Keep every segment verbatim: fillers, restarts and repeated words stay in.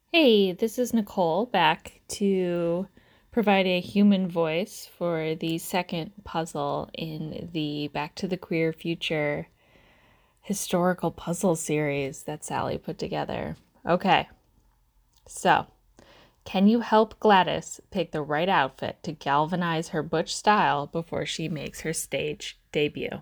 Hey, this is Nicole back to provide a human voice for the second puzzle in the Back to the Queer Future historical puzzle series that Sally put together. Okay, so can you help Gladys pick the right outfit to galvanize her butch style before she makes her stage debut?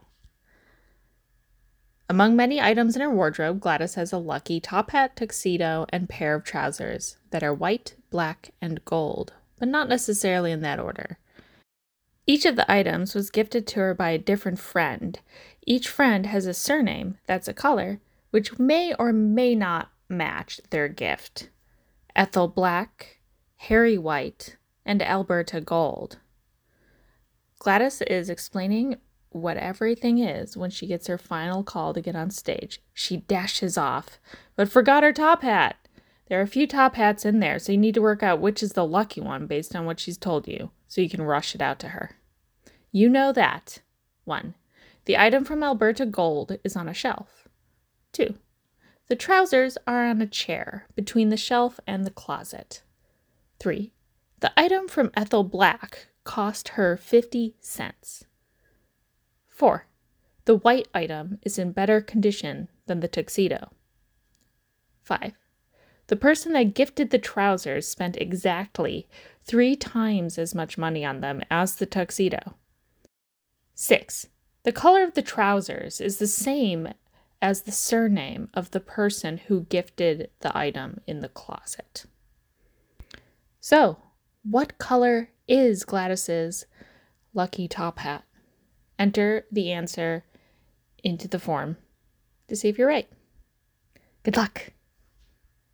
Among many items in her wardrobe, Gladys has a lucky top hat, tuxedo, and pair of trousers that are white, black, and gold, but not necessarily in that order. Each of the items was gifted to her by a different friend. Each friend has a surname that's a color, which may or may not match their gift. Ethel Black, Harry White, and Alberta Gold. Gladys is explaining what everything is when she gets her final call to get on stage. She dashes off, but forgot her top hat. There are a few top hats in there, so you need to work out which is the lucky one based on what she's told you, so you can rush it out to her. You know that. one. The item from Alberta Gold is on a shelf. two. The trousers are on a chair between the shelf and the closet. three. The item from Ethel Black cost her fifty cents. four. The white item is in better condition than the tuxedo. five. The person that gifted the trousers spent exactly three times as much money on them as the tuxedo. six. The color of the trousers is the same as the surname of the person who gifted the item in the closet. So, what color is Gladys's lucky top hat? Enter the answer into the form to see if you're right. Good luck.